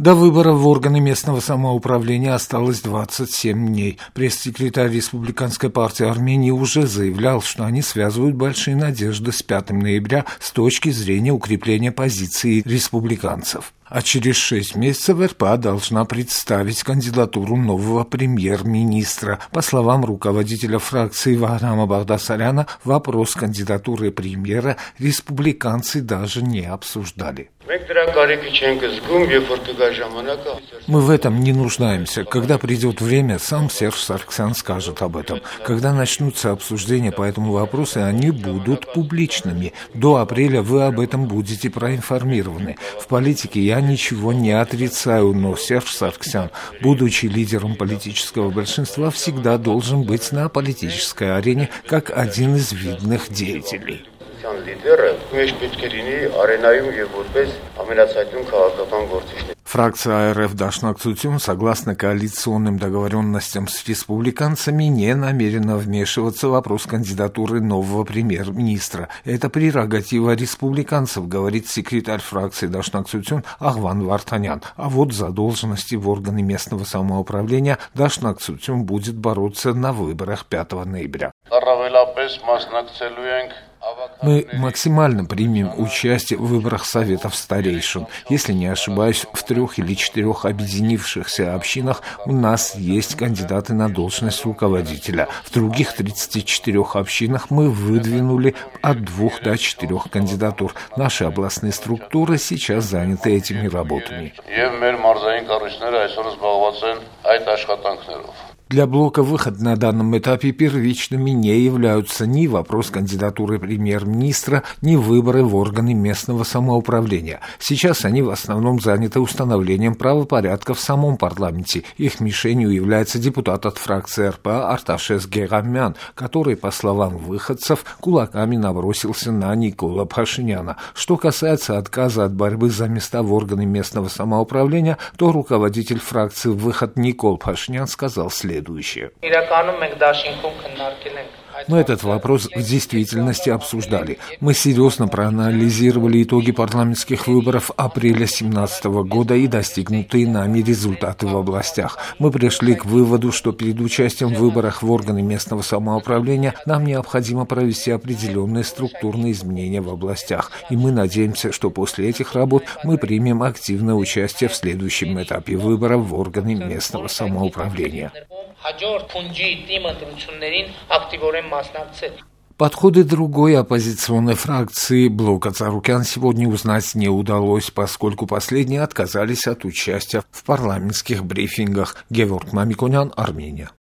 До выборов в органы местного самоуправления осталось 27 дней. Пресс-секретарь Республиканской партии Армении уже заявлял, что они связывают большие надежды с 5 ноября с точки зрения укрепления позиции республиканцев. А через 6 месяцев РПА должна представить кандидатуру нового премьер-министра. По словам руководителя фракции Вахрама Багдасаряна, вопрос кандидатуры премьера республиканцы даже не обсуждали. Мы в этом не нуждаемся. Когда придет время, сам Серж Саргсян скажет об этом. Когда начнутся обсуждения по этому вопросу, они будут публичными. До апреля вы об этом будете проинформированы. В политике я ничего не отрицаю, но Серж Саргсян, будучи лидером политического большинства, всегда должен быть на политической арене как один из видных деятелей. Фракция АРФ «Дашнак-Цутюн», согласно коалиционным договоренностям с республиканцами, не намерена вмешиваться в вопрос кандидатуры нового премьер-министра. Это прерогатива республиканцев, говорит секретарь фракции «Дашнак-Цутюн» Ахван Вартанян. А вот за должности в органы местного самоуправления «Дашнак-Цутюн» будет бороться на выборах 5 ноября. Мы максимально примем участие в выборах советов старейшин. Если не ошибаюсь, в 3 или 4 объединившихся общинах у нас есть кандидаты на должность руководителя. В других 34 общинах мы выдвинули от 2 до 4 кандидатур. Наши областные структуры сейчас заняты этими работами. Для блока «Выход» на данном этапе первичными не являются ни вопрос кандидатуры премьер-министра, ни выборы в органы местного самоуправления. Сейчас они в основном заняты установлением правопорядка в самом парламенте. Их мишенью является депутат от фракции РПА Арташес Герамян, который, по словам выходцев, кулаками набросился на Никола Пашиняна. Что касается отказа от борьбы за места в органы местного самоуправления, то руководитель фракции «Выход» Никол Пашинян сказал следующее. Мы этот вопрос в действительности обсуждали. Мы серьезно проанализировали итоги парламентских выборов апреля 2017 года и достигнутые нами результаты в областях. Мы пришли к выводу, что перед участием в выборах в органы местного самоуправления нам необходимо провести определенные структурные изменения в областях. И мы надеемся, что после этих работ мы примем активное участие в следующем этапе выборов в органы местного самоуправления. Подходы другой оппозиционной фракции блока Царукян сегодня узнать не удалось, поскольку последние отказались от участия в парламентских брифингах. Геворг Мамиконян, Армения.